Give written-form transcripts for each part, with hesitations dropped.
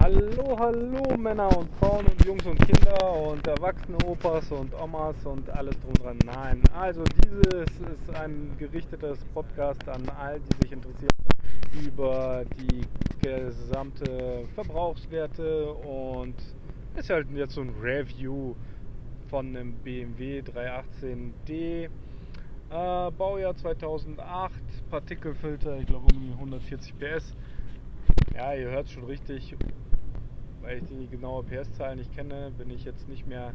Hallo, hallo Männer und Frauen und Jungs und Kinder und erwachsene Opas und Omas und alles drum dran. Nein, also dieses ist ein gerichtetes Podcast an all, die sich interessieren über die gesamte Verbrauchswerte und ist halt jetzt so ein Review von einem BMW 318d. Baujahr 2008, Partikelfilter, ich glaube um 140 PS. Ja, ihr hört es schon richtig, weil ich die genaue PS-Zahl nicht kenne, bin ich jetzt nicht mehr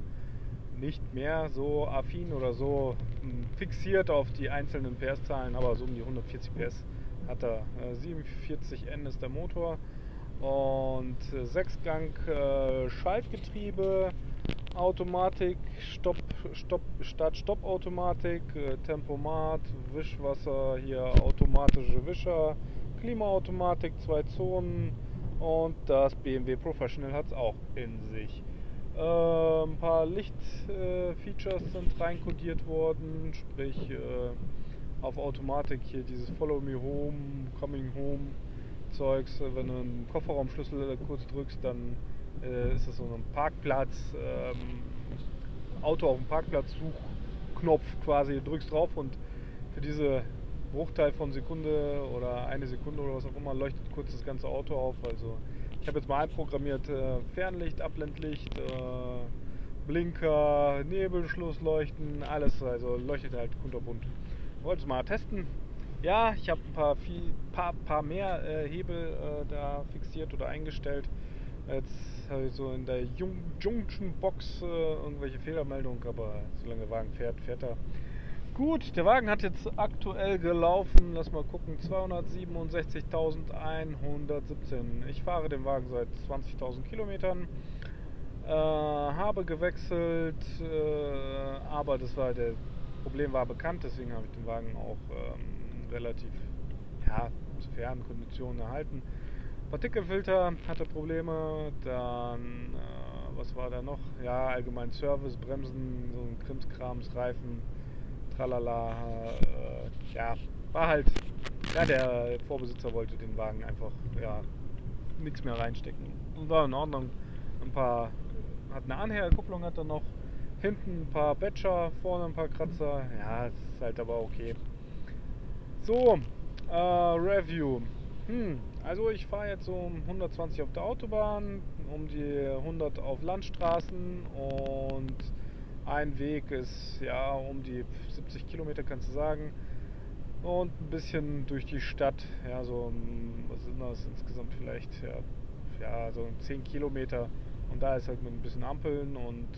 so affin oder so fixiert auf die einzelnen PS-Zahlen, aber so um die 140 PS hat er. 47 N ist der Motor und 6-Gang Schaltgetriebe, Automatik, Start-Stopp-Automatik, Tempomat, Wischwasser, hier automatische Wischer, Klimaautomatik, 2 Zonen und das BMW Professional hat es auch in sich. Ein paar Lichtfeatures sind reinkodiert worden, sprich auf Automatik hier dieses Follow Me Home, Coming Home Zeugs. Wenn du einen Kofferraumschlüssel kurz drückst, dann ist das so ein Parkplatz, Auto auf dem Parkplatz Suchknopf quasi, du drückst drauf und für diese Bruchteil von Sekunde oder eine Sekunde oder was auch immer leuchtet kurz das ganze Auto auf. Also ich habe jetzt mal einprogrammiert, Fernlicht, Abblendlicht, Blinker, Nebelschlussleuchten, alles, also leuchtet halt kunterbunt. Wollte es mal testen. Ja, ich habe ein paar mehr Hebel da fixiert oder eingestellt. Jetzt habe ich so in der Junction Box irgendwelche Fehlermeldungen, aber solange der Wagen fährt, fährt er. Gut, der Wagen hat jetzt aktuell gelaufen, lass mal gucken, 267.117. Ich fahre den Wagen seit 20.000 Kilometern, habe gewechselt, aber das Problem war bekannt, deswegen habe ich den Wagen auch relativ zu fairen Konditionen erhalten. Partikelfilter hatte Probleme, dann was war da noch? Ja, allgemein Service, Bremsen, so ein Krimskrams, Reifen, tralala, war halt, der Vorbesitzer wollte den Wagen einfach, nichts mehr reinstecken. Und war in Ordnung. Hat eine Anhängerkupplung hat er noch, hinten ein paar Betscher, vorne ein paar Kratzer, ja, ist halt aber okay. So, Review. Also ich fahre jetzt so um 120 auf der Autobahn, um die 100 auf Landstraßen und ein Weg ist um die 70 Kilometer, kannst du sagen. Und ein bisschen durch die Stadt, was sind das insgesamt vielleicht, so 10 Kilometer. Und da ist halt mit ein bisschen Ampeln und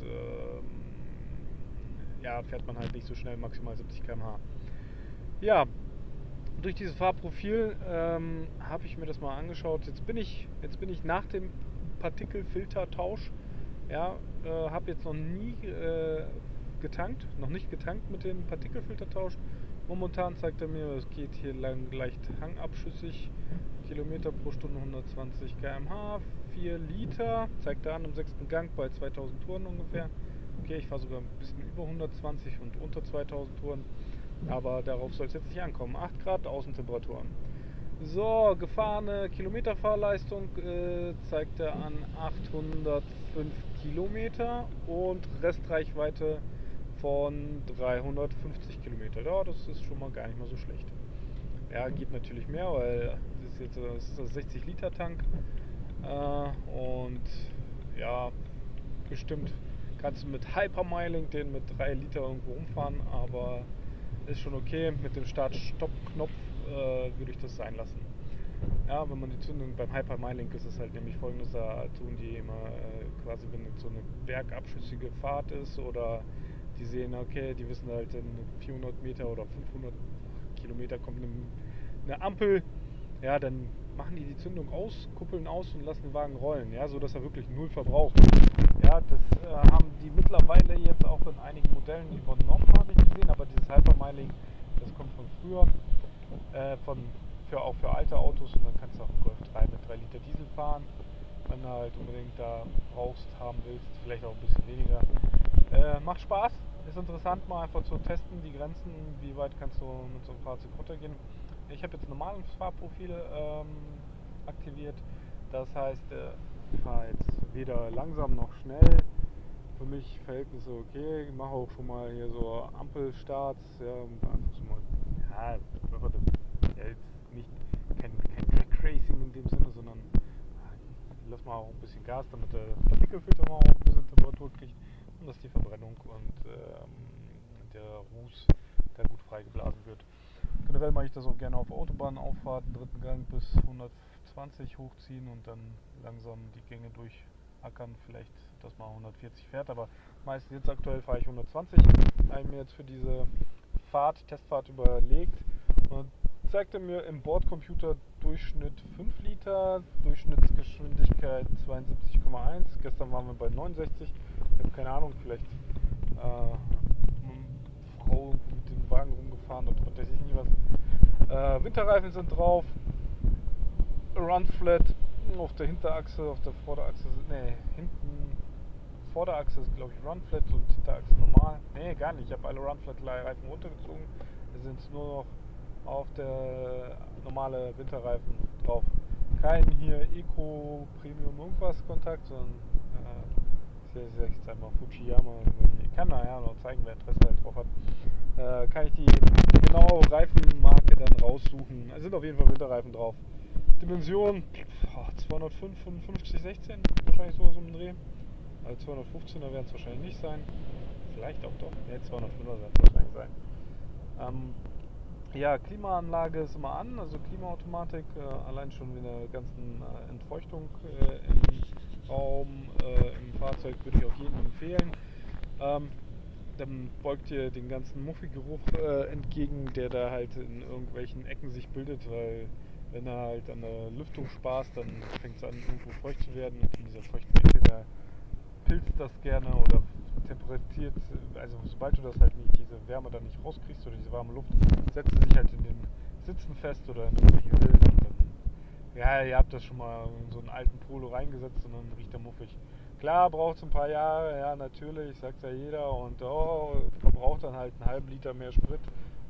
fährt man halt nicht so schnell, maximal 70 km/h. Ja, durch dieses Fahrprofil habe ich mir das mal angeschaut. Jetzt bin ich nach dem Partikelfiltertausch. Habe jetzt noch nicht getankt mit dem Partikelfiltertausch. Momentan zeigt er mir, es geht hier lang leicht hangabschüssig. Kilometer pro Stunde 120 km/h, 4 Liter, zeigt er an im 6. Gang bei 2000 Touren ungefähr. Okay, ich fahre sogar ein bisschen über 120 und unter 2000 Touren. Aber darauf soll es jetzt nicht ankommen. 8 Grad Außentemperaturen. So, gefahrene Kilometerfahrleistung zeigt er an 805 Kilometer und Restreichweite von 350 Kilometer. Ja, das ist schon mal gar nicht mal so schlecht. Ja, geht natürlich mehr, weil das ist das 60 Liter Tank und ja, bestimmt kannst du mit Hypermiling den mit 3 Liter irgendwo umfahren, aber ist schon okay. Mit dem Start-Stopp-Knopf würde ich das sein lassen. Ja, wenn man die Zündung beim Hypermiling ist es halt nämlich folgendes, da tun die immer quasi, wenn so eine bergabschüssige Fahrt ist oder die sehen, okay, die wissen halt in 400 Meter oder 500 Kilometer kommt eine Ampel, ja, dann machen die Zündung aus, kuppeln aus und lassen den Wagen rollen, ja, so dass er wirklich null verbraucht. Ja, das haben die mittlerweile jetzt auch in einigen Modellen übernommen, habe ich gesehen, aber dieses Hypermiling, das kommt von früher, auch für alte Autos, und dann kannst du auch einen Golf 3 mit 3 Liter Diesel fahren, wenn du halt unbedingt da haben willst, vielleicht auch ein bisschen weniger. Macht Spaß, ist interessant mal einfach zu testen, die Grenzen, wie weit kannst du mit so einem Fahrzeug runtergehen. Ich habe jetzt ein normales Fahrprofil aktiviert, das heißt, fahre jetzt weder langsam noch schnell. Für mich Verhältnisse okay. Ich mache auch schon mal hier so Ampelstarts, ja, einfach so mal, ja, ja jetzt nicht kein Track Racing in dem Sinne, sondern lass mal auch ein bisschen Gas, damit der Partikelfilter mal auch ein bisschen Temperatur kriegt und dass die Verbrennung und der Ruß da gut freigeblasen wird. Generell mache ich das auch gerne auf Autobahnauffahrten, dritten Gang bis 120 hochziehen und dann langsam die Gänge durchackern, vielleicht dass man 140 fährt, aber meistens jetzt aktuell fahre ich 120, habe ich mir jetzt für diese Testfahrt überlegt und zeigte mir im Bordcomputer Durchschnitt 5 Liter, Durchschnittsgeschwindigkeit 72,1, gestern waren wir bei 69, ich habe keine Ahnung, vielleicht Frau mit dem Wagen rumgefahren und was weiß ich nicht was. Winterreifen sind drauf, Run Flat auf der Hinterachse, auf der Vorderachse, hinten Vorderachse ist glaube ich Run Flat und Hinterachse normal. Nee, gar nicht, ich habe alle Run Flat Reifen runtergezogen, da sind nur noch auf der normale Winterreifen drauf. Kein hier Eco Premium irgendwas Kontakt, sondern ich sage jetzt einmal Fujiyama. Ich kann nachher noch zeigen, wer Interesse halt drauf hat. Kann ich die genaue Reifenmarke dann raussuchen. Es sind auf jeden Fall Winterreifen drauf. Dimension 205, 55, 16, wahrscheinlich sowas um den Dreh. Also 215er werden es wahrscheinlich nicht sein. Vielleicht auch doch. Ne, 205er werden es wahrscheinlich sein. Ja, Klimaanlage ist immer an, also Klimaautomatik, allein schon mit der ganzen Entfeuchtung im Raum, im Fahrzeug würde ich auch jedem empfehlen. Dann beugt ihr den ganzen Muffi-Geruch entgegen, der da halt in irgendwelchen Ecken sich bildet, weil wenn er halt an der Lüftung spaßt, dann fängt es an irgendwo feucht zu werden und in dieser feuchten Ecke, da pilzt das gerne oder temperatiert, also sobald du das halt nicht, diese Wärme dann nicht rauskriegst oder diese warme Luft, setzt sie sich halt in den Sitzen fest oder in irgendwelche Rillen und dann, ja, ihr habt das schon mal in so einen alten Polo reingesetzt und dann riecht er muffig. Klar, braucht es ein paar Jahre, ja natürlich, sagt ja jeder und verbraucht dann halt einen halben Liter mehr Sprit,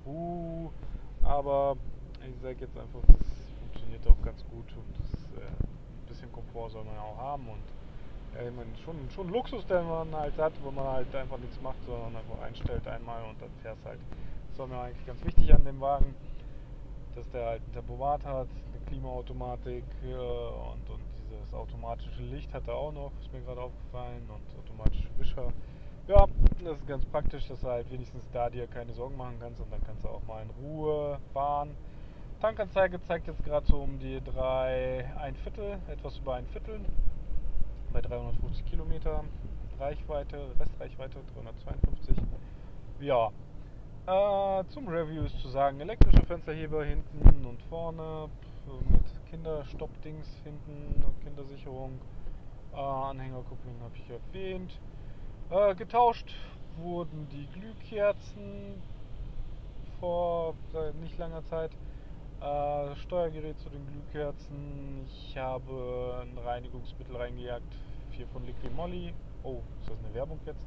aber ich sag jetzt einfach, das funktioniert auch ganz gut und das, ein bisschen Komfort soll man ja auch haben und ich meine, schon Luxus, den man halt hat, wo man halt einfach nichts macht, sondern einfach einstellt einmal und dann fährst halt. Das war mir eigentlich ganz wichtig an dem Wagen, dass der halt ein Tempomat hat, eine Klimaautomatik und dieses automatische Licht hat er auch noch, ist mir gerade aufgefallen, und automatische Wischer. Ja, das ist ganz praktisch, dass du halt wenigstens da dir keine Sorgen machen kannst und dann kannst du auch mal in Ruhe fahren. Tankanzeige zeigt jetzt gerade so um die 1 Viertel, etwas über 1 Viertel. Bei 350 Kilometer Reichweite, Restreichweite 352. Ja, zum Review ist zu sagen, elektrische Fensterheber hinten und vorne mit Kinderstoppdings hinten und Kindersicherung. Anhängerkupplung habe ich erwähnt. Getauscht wurden die Glühkerzen vor nicht langer Zeit. Steuergerät zu den Glühkerzen. Ich habe ein Reinigungsmittel reingejagt, 4 von Liqui Moly. Oh, ist das eine Werbung jetzt?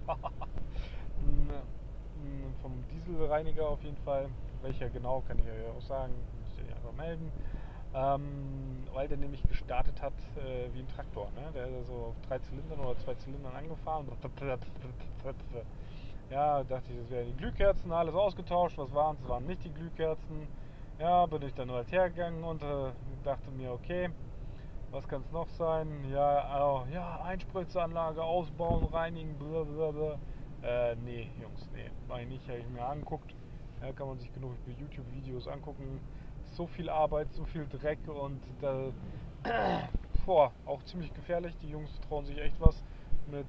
Vom Dieselreiniger auf jeden Fall. Welcher genau, kann ich euch auch sagen. Müsst ihr einfach melden. Weil der nämlich gestartet hat wie ein Traktor. Ne? Der ist so auf 3 Zylindern oder 2 Zylindern angefahren. Ja, dachte ich, das wären die Glühkerzen, alles ausgetauscht. Was waren es? Waren nicht die Glühkerzen. Ja, bin ich dann halt hergegangen und dachte mir, okay, was kann es noch sein? Ja, Einspritzanlage ausbauen, reinigen, blablabla. Nee, Jungs, nee, mach ich nicht, habe ich mir angeguckt. Ja, kann man sich genug YouTube-Videos angucken. So viel Arbeit, so viel Dreck und auch ziemlich gefährlich. Die Jungs trauen sich echt was mit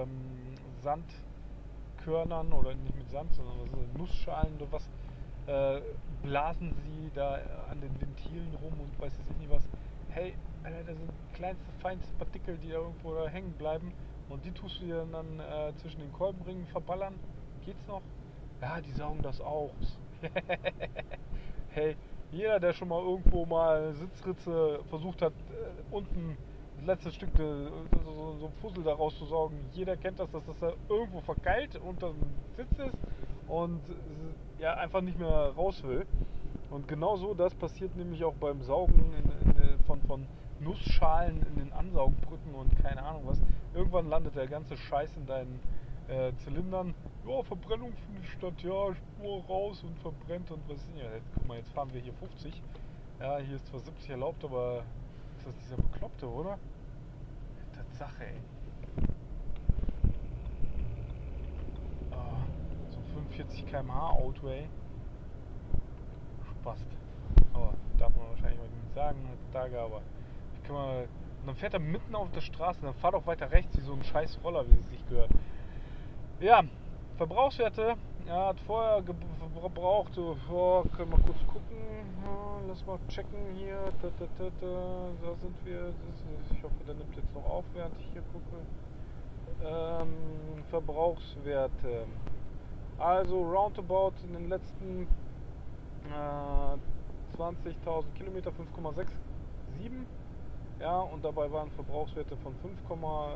Sandkörnern oder nicht mit Sand, sondern was sind Nussschalen oder was. Blasen sie da an den Ventilen rum und weiß ich nicht was. Hey, Alter, das sind kleinste, feinste Partikel, die da irgendwo da hängen bleiben und die tust du dir dann zwischen den Kolbenringen verballern. Geht's noch? Ja, die saugen das auch. Hey, jeder, der schon mal irgendwo mal eine Sitzritze versucht hat, unten das letzte Stück, so ein Fussel da rauszusaugen, jeder kennt das, dass das da irgendwo verkeilt unter dem Sitz ist und ja einfach nicht mehr raus will. Und genauso das passiert nämlich auch beim Saugen von Nussschalen in den Ansaugbrücken und keine Ahnung was. Irgendwann landet der ganze Scheiß in deinen Zylindern. Ja, Verbrennung findet statt, ja, Spur raus und verbrennt und was ist denn ja. Jetzt, guck mal, jetzt fahren wir hier 50. Ja, hier ist zwar 70 erlaubt, aber ist das dieser Bekloppte, oder? Tatsache, ey. Oh, so 45 km/h Auto, ey. Spast. Aber darf man wahrscheinlich heute nicht sagen heutzutage, aber kann man. Und dann fährt er mitten auf der Straße, dann fahr doch weiter rechts wie so ein scheiß Roller, wie es sich gehört. Ja, Verbrauchswerte, er hat vorher verbraucht, oh, können wir kurz gucken, ja, lass mal checken hier, da sind wir, ich hoffe, der nimmt jetzt noch auf, während ich hier gucke. Verbrauchswerte, also roundabout in den letzten 20.000 Kilometer 5,67, ja, und dabei waren Verbrauchswerte von 5,05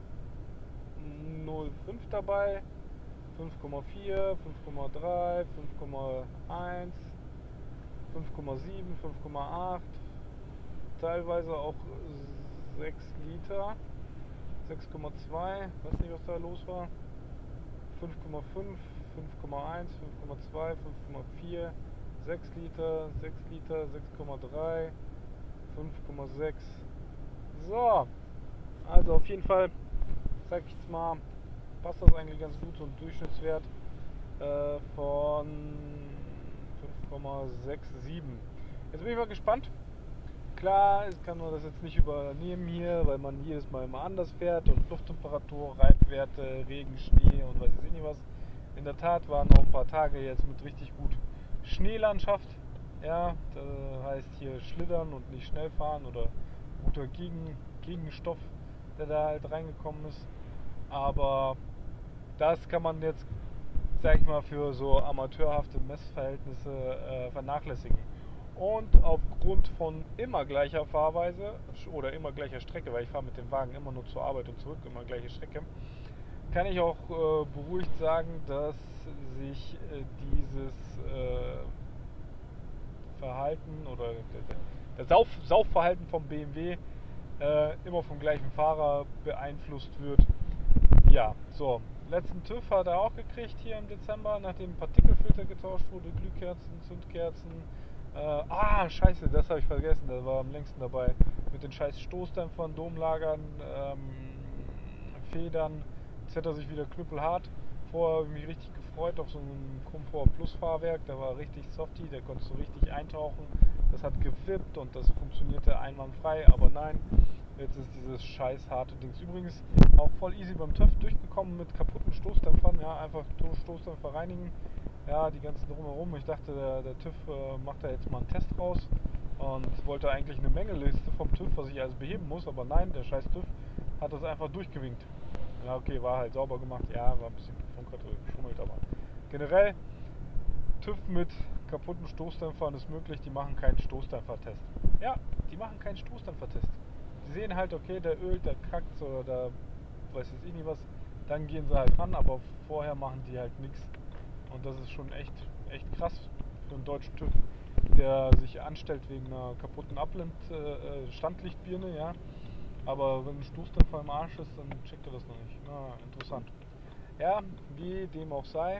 dabei, 5,4, 5,3, 5,1, 5,7, 5,8, teilweise auch 6 Liter, 6,2, weiß nicht, was da los war, 5,5, 5,1, 5,2, 5,4, 6 Liter, 6 Liter, 6,3, 5,6. So, also auf jeden Fall, sag ich jetzt mal, passt das eigentlich ganz gut, so ein Durchschnittswert von 5,67. Jetzt bin ich mal gespannt. Klar, ich kann man das jetzt nicht übernehmen hier, weil man jedes Mal immer anders fährt und Lufttemperatur, Reibwerte, Regen, Schnee und weiß ich nicht was. In der Tat waren noch ein paar Tage jetzt mit richtig gut Schneelandschaft. Ja, das heißt hier schlittern und nicht schnell fahren oder guter Gegenstoff, der da halt reingekommen ist. Aber das kann man jetzt, sag ich mal, für so amateurhafte Messverhältnisse vernachlässigen. Und aufgrund von immer gleicher Fahrweise oder immer gleicher Strecke, weil ich fahre mit dem Wagen immer nur zur Arbeit und zurück, immer gleiche Strecke, kann ich auch beruhigt sagen, dass sich dieses Verhalten oder das Saufverhalten vom BMW immer vom gleichen Fahrer beeinflusst wird. Ja, so. Letzten TÜV hat er auch gekriegt hier im Dezember, nachdem Partikelfilter getauscht wurde, Glühkerzen, Zündkerzen. Scheiße, das habe ich vergessen, das war am längsten dabei. Mit den scheiß Stoßdämpfern, Domlagern, Federn. Jetzt hat er sich wieder knüppelhart. Vorher habe ich mich richtig gefreut auf so ein Komfort Plus Fahrwerk, der war richtig softy, der konntest du richtig eintauchen. Das hat gewippt und das funktionierte einwandfrei, aber nein, jetzt ist dieses scheiß harte Dings. Übrigens auch voll easy beim TÜV durchgekommen mit kaputten Stoßdämpfern, ja, einfach Stoßdämpfer reinigen, ja, die ganzen drumherum. Ich dachte, der TÜV macht da jetzt mal einen Test raus und wollte eigentlich eine Mängeliste vom TÜV, was ich alles beheben muss, aber nein, der scheiß TÜV hat das einfach durchgewinkt. Ja, okay, war halt sauber gemacht, ja, war ein bisschen geschummelt, aber generell TÜV mit kaputten Stoßdämpfern ist möglich, die machen keinen Stoßdämpfertest. Ja, die machen keinen Stoßdämpfertest. Die sehen halt, okay, der ölt, der kackt oder der weiß jetzt eh nie was, dann gehen sie halt ran, aber vorher machen die halt nichts. Und das ist schon echt krass für einen deutschen TÜV, der sich anstellt wegen einer kaputten Standlichtbirne, ja. Aber wenn ein Stoßdämpfer im Arsch ist, dann checkt er das noch nicht. Na, interessant. Ja, wie dem auch sei.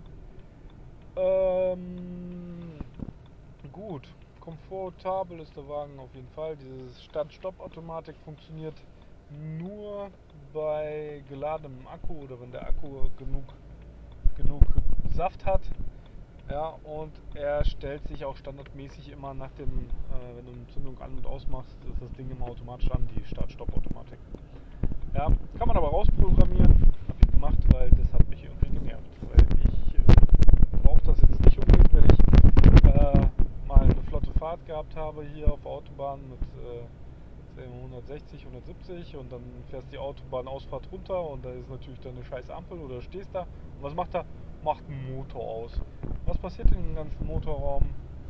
Gut, komfortabel ist der Wagen auf jeden Fall. Diese Start-Stopp-Automatik funktioniert nur bei geladenem Akku oder wenn der Akku genug Saft hat. Ja, und er stellt sich auch standardmäßig immer nach dem, wenn du eine Zündung an- und ausmachst, ist das Ding immer automatisch an, die Start-Stopp-Automatik. Ja, kann man aber rausprogrammieren, habe ich gemacht, weil das hat mich irgendwie genervt. Weil ich brauche das jetzt nicht unbedingt, wenn ich mal eine flotte Fahrt gehabt habe hier auf der Autobahn mit 160, 170 und dann fährst die Autobahnausfahrt runter und da ist natürlich dann eine scheiß Ampel oder stehst da. Und was macht er? Macht einen Motor aus. Was passiert in dem ganzen Motorraum?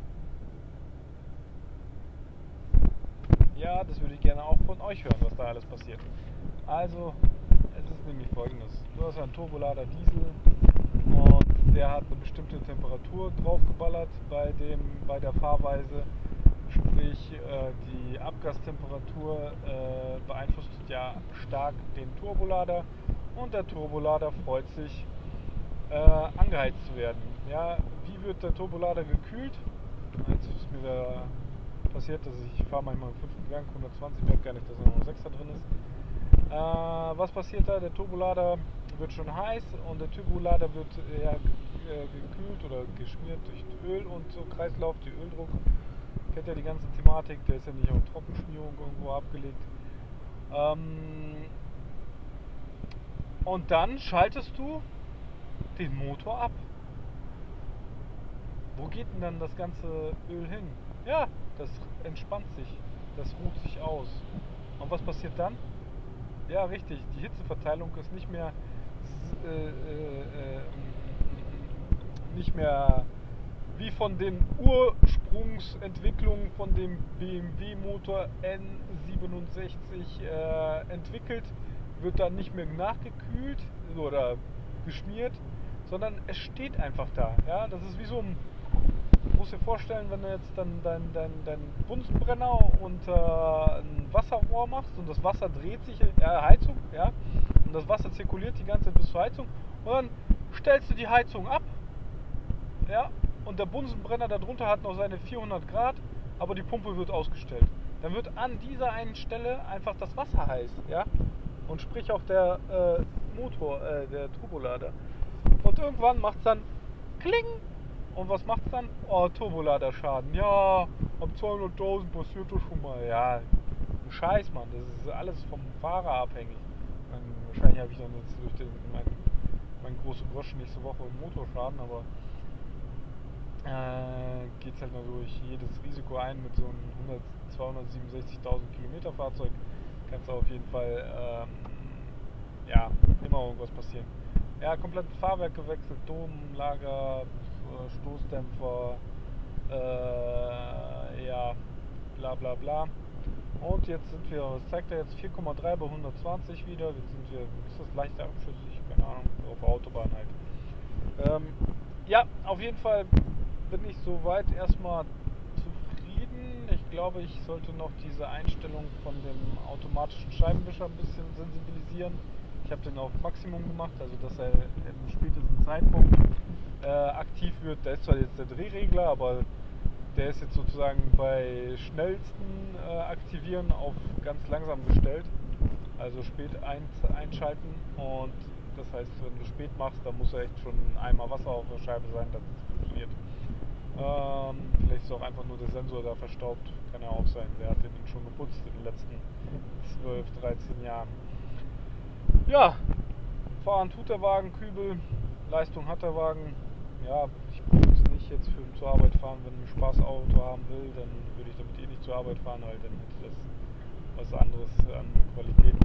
Ja, das würde ich gerne auch von euch hören, was da alles passiert. Also, es ist nämlich folgendes. Du hast einen Turbolader Diesel und der hat eine bestimmte Temperatur draufgeballert bei der Fahrweise. Sprich, sprich die Abgastemperatur beeinflusst ja stark den Turbolader und der Turbolader freut sich angeheizt zu werden. Ja, wie wird der Turbolader gekühlt? Jetzt ist mir da passiert, dass ich fahre manchmal im 5. Gang 120, merke gar nicht, dass da noch ein 6er drin ist. Was passiert da? Der Turbolader wird schon heiß und der Turbolader wird gekühlt oder geschmiert durch Öl und so Kreislauf, die Öldruck. Kennt ja die ganze Thematik, der ist ja nicht auf Trockenschmierung irgendwo abgelegt. Und dann schaltest du den Motor ab. Wo geht denn dann das ganze Öl hin? Ja, das entspannt sich, das ruht sich aus. Und was passiert dann? Ja, richtig, die Hitzeverteilung ist nicht mehr wie von den Ursprungsentwicklungen von dem BMW-Motor N67 entwickelt, wird dann nicht mehr nachgekühlt oder geschmiert, sondern es steht einfach da. Ja, das ist wie so ein, du musst dir vorstellen, wenn du jetzt dann dein Bunsenbrenner und ein Wasserrohr machst und das Wasser dreht sich, Heizung, ja, und das Wasser zirkuliert die ganze Zeit bis zur Heizung und dann stellst du die Heizung ab, ja, und der Bunsenbrenner darunter hat noch seine 400 Grad, aber die Pumpe wird ausgestellt. Dann wird an dieser einen Stelle einfach das Wasser heiß, ja, und sprich auch der Motor, der Turbolader. Und irgendwann macht es dann Kling. Und was macht's dann? Oh, Turboladerschaden. Ja, ab 200.000 passiert das schon mal. Ja, ein Scheiß, Mann. Das ist alles vom Fahrer abhängig. Wahrscheinlich habe ich dann jetzt durch meinen großen Groschen nächste Woche einen Motorschaden, aber geht's halt nur durch jedes Risiko ein mit so einem 267.000 Kilometer Fahrzeug. Kannst du auf jeden Fall immer irgendwas passieren. Ja, komplett Fahrwerk gewechselt, Domlager, Stoßdämpfer, bla bla bla. Und jetzt sind wir, was zeigt er jetzt, 4,3 bei 120 wieder. Jetzt sind wir, ist das leicht abschüssig, keine Ahnung, auf der Autobahn halt. Ja, auf jeden Fall bin ich soweit erstmal zufrieden. Ich glaube, ich sollte noch diese Einstellung von dem automatischen Scheibenwischer ein bisschen sensibilisieren. Ich habe den auf Maximum gemacht, also dass er im spätesten Zeitpunkt aktiv wird. Da ist zwar jetzt der Drehregler, aber der ist jetzt sozusagen bei schnellsten Aktivieren auf ganz langsam gestellt. Also spät einschalten, und das heißt, wenn du spät machst, dann muss echt schon einmal Wasser auf der Scheibe sein, dass es funktioniert. Vielleicht ist auch einfach nur der Sensor da verstaubt, kann ja auch sein. Wer hat den schon geputzt in den letzten 12, 13 Jahren? Ja, fahren tut der Wagen, Kübel, Leistung hat der Wagen. Ja, ich würde nicht jetzt zur Arbeit fahren, wenn ich ein Spaßauto haben will, dann würde ich damit nicht zur Arbeit fahren, weil dann hätte das was anderes an Qualität.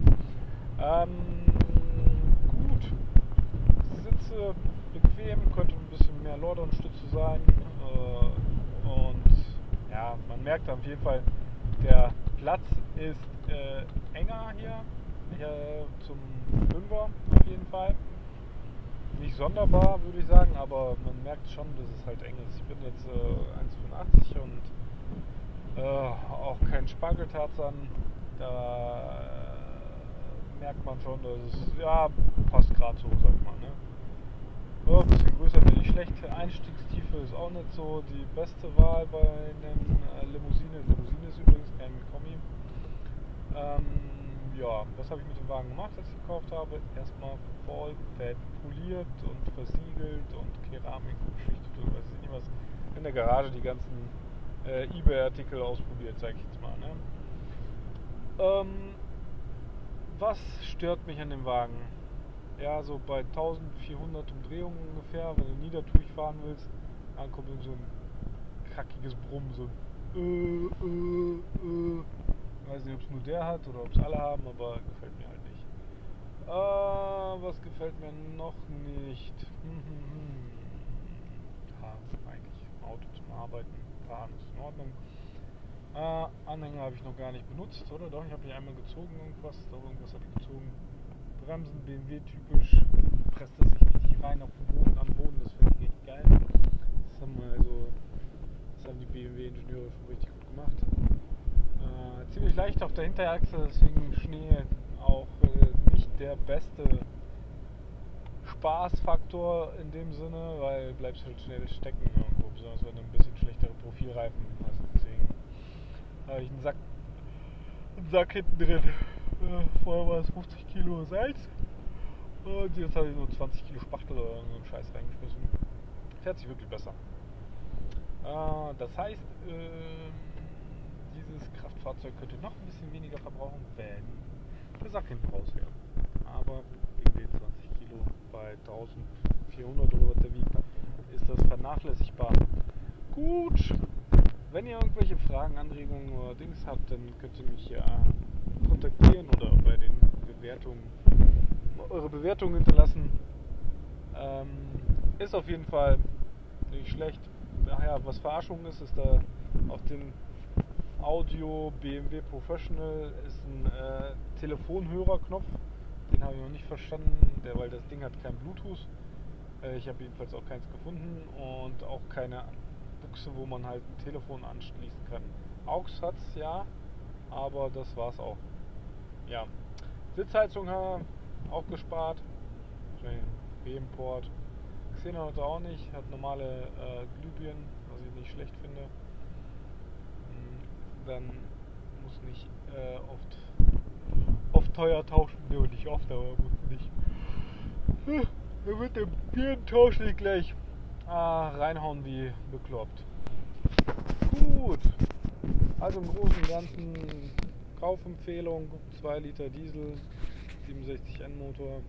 Gut, Sitze bequem, könnte ein bisschen mehr Lordownstütze sein, und ja, man merkt auf jeden Fall, der Platz ist enger hier zum 5er auf jeden Fall. Nicht sonderbar, würde ich sagen, aber man merkt schon, dass es halt eng ist. Ich bin jetzt 1,85 und auch kein Spargeltarzan. Da merkt man schon, dass es, ja, passt gerade so, sag ich mal. Ne? Ein bisschen größer wäre nicht schlecht. Einstiegstiefe ist auch nicht so die beste Wahl bei einem Limousine. Limousine ist übrigens kein Kombi. Ja, was habe ich mit dem Wagen gemacht, als ich ihn gekauft habe? Erstmal voll fett poliert und versiegelt und Keramik beschichtet und weiß ich nicht was. In der Garage die ganzen eBay-Artikel ausprobiert, sag ich jetzt mal. Ne? Was stört mich an dem Wagen? Ja, so bei 1400 Umdrehungen ungefähr, wenn du niedertuig fahren willst, dann kommt so ein kackiges Brummen, so ein Ich weiß nicht, ob es nur der hat oder ob es alle haben, aber gefällt mir halt nicht. Was gefällt mir noch nicht? Ja, eigentlich ein Auto zum Arbeiten, fahren ist in Ordnung. Anhänger habe ich noch gar nicht benutzt, oder? Doch, ich habe hier einmal gezogen irgendwas. Doch, irgendwas habe ich gezogen. Bremsen, BMW typisch. Presst das sich richtig rein auf den Boden, am Boden, das finde ich richtig geil. Das haben die BMW-Ingenieure schon richtig gut gemacht. leicht auf der Hinterachse, deswegen Schnee auch nicht der beste Spaßfaktor in dem Sinne, weil du bleibst halt schnell stecken irgendwo, besonders wenn du ein bisschen schlechtere Profilreifen hast. Deswegen habe ich einen Sack hinten drin. Vorher war es 50 Kilo Salz und jetzt habe ich nur 20 Kilo Spachtel oder so einen Scheiß reingeschmissen. Fährt sich wirklich besser. Das heißt, dieses Kraftfahrzeug könnte noch ein bisschen weniger verbrauchen, wenn der Sack hinten raus wäre. Aber wegen den 20 Kilo bei 1400 oder was der wiegt, ist das vernachlässigbar. Gut, wenn ihr irgendwelche Fragen, Anregungen oder Dings habt, dann könnt ihr mich hier kontaktieren oder bei den Bewertungen eure Bewertungen hinterlassen. Ist auf jeden Fall nicht schlecht. Daher, was Verarschung ist da auf dem Audio BMW Professional ist ein Telefonhörerknopf. Den habe ich noch nicht verstanden, weil das Ding hat kein Bluetooth. Ich habe jedenfalls auch keins gefunden und auch keine Buchse, wo man halt ein Telefon anschließen kann. AUX hat es ja, aber das war's auch. Ja, Sitzheizung haben wir auch gespart. B-Import. Xenon hat er auch nicht, hat normale Glühbirnen, was ich nicht schlecht finde. Dann muss nicht oft teuer tauschen, ne, nicht oft, aber muss nicht. Dann wird der Birnentausch nicht gleich reinhauen wie bekloppt. Gut, also im Großen und Ganzen Kaufempfehlung, 2 Liter Diesel, 67 N Motor.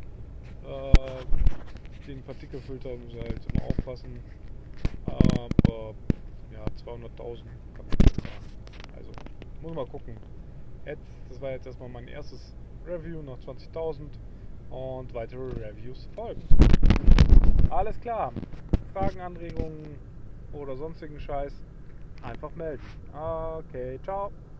Gegen Partikelfilter muss er halt immer aufpassen. Aber ja, 200.000 kann man nicht sagen. Also muss man gucken. Das war jetzt erstmal mein erstes Review nach 20.000 und weitere Reviews folgen. Alles klar. Fragen, Anregungen oder sonstigen Scheiß einfach melden. Okay, ciao.